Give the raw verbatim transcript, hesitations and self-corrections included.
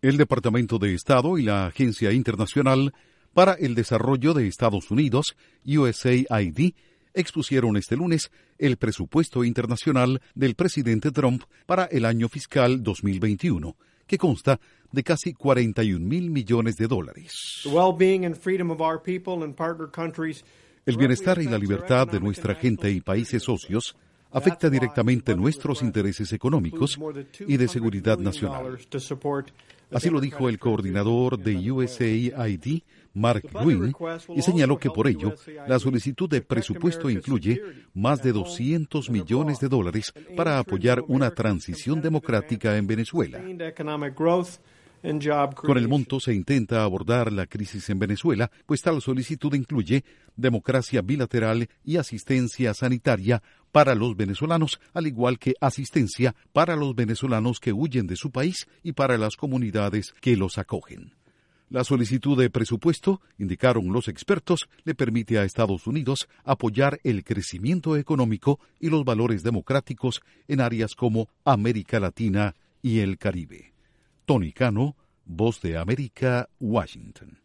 El Departamento de Estado y la Agencia Internacional para el Desarrollo de Estados Unidos, U S A I D, expusieron este lunes el presupuesto internacional del presidente Trump para el año fiscal dos mil veintiuno, que consta de casi cuarenta y un mil millones de dólares. El bienestar y la libertad de nuestra gente y países socios afecta directamente nuestros intereses económicos y de seguridad nacional. Así lo dijo el coordinador de U S A I D, Mark Green, y señaló que por ello la solicitud de presupuesto incluye más de doscientos millones de dólares para apoyar una transición democrática en Venezuela. Con el monto se intenta abordar la crisis en Venezuela, pues tal solicitud incluye democracia bilateral y asistencia sanitaria para los venezolanos, al igual que asistencia para los venezolanos que huyen de su país y para las comunidades que los acogen. La solicitud de presupuesto, indicaron los expertos, le permite a Estados Unidos apoyar el crecimiento económico y los valores democráticos en áreas como América Latina y el Caribe. Tony Cano, Voz de América, Washington.